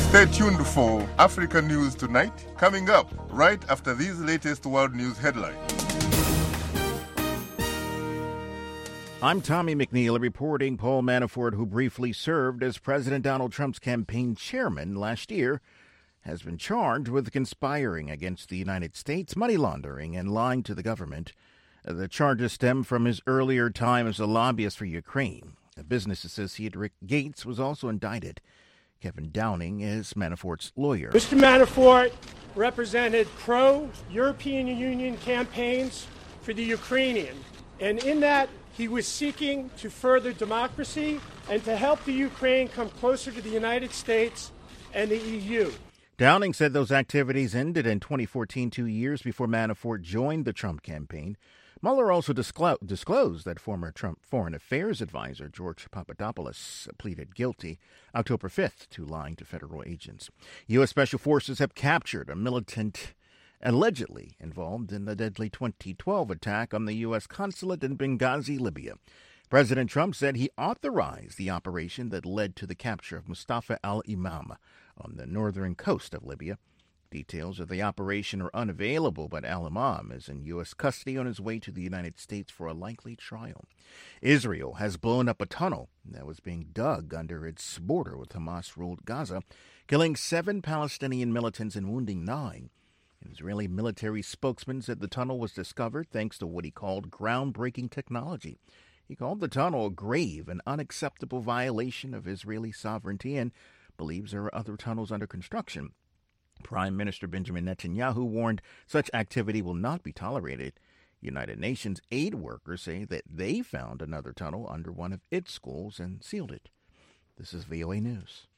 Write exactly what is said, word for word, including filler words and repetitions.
Stay tuned for Africa News Tonight, coming up right after these latest world news headlines. I'm Tommy McNeil reporting Paul Manafort, who briefly served as President Donald Trump's campaign chairman last year, has been charged with conspiring against the United States, money laundering, and lying to the government. The charges stem from his earlier time as a lobbyist for Ukraine. A business associate, Rick Gates, was also indicted. Kevin Downing is Manafort's lawyer. Mister Manafort represented pro-European Union campaigns for the Ukrainian, and in that he was seeking to further democracy and to help the Ukraine come closer to the United States and the E U. Downing said those activities ended in twenty fourteen, two years before Manafort joined the Trump campaign. Mueller also disclo- disclosed that former Trump Foreign Affairs advisor George Papadopoulos pleaded guilty October fifth to lying to federal agents. U S. Special Forces have captured a militant allegedly involved in the deadly twenty twelve attack on the U S consulate in Benghazi, Libya. President Trump said he authorized the operation that led to the capture of Mustafa al-Imam on the northern coast of Libya. Details of the operation are unavailable, but al-Imam is in U S custody on his way to the United States for a likely trial. Israel has blown up a tunnel that was being dug under its border with Hamas-ruled Gaza, killing seven Palestinian militants and wounding nine. An Israeli military spokesman said the tunnel was discovered thanks to what he called groundbreaking technology. He called the tunnel a grave and unacceptable violation of Israeli sovereignty and believes there are other tunnels under construction. Prime Minister Benjamin Netanyahu warned such activity will not be tolerated. United Nations aid workers say that they found another tunnel under one of its schools and sealed it. This is V O A News.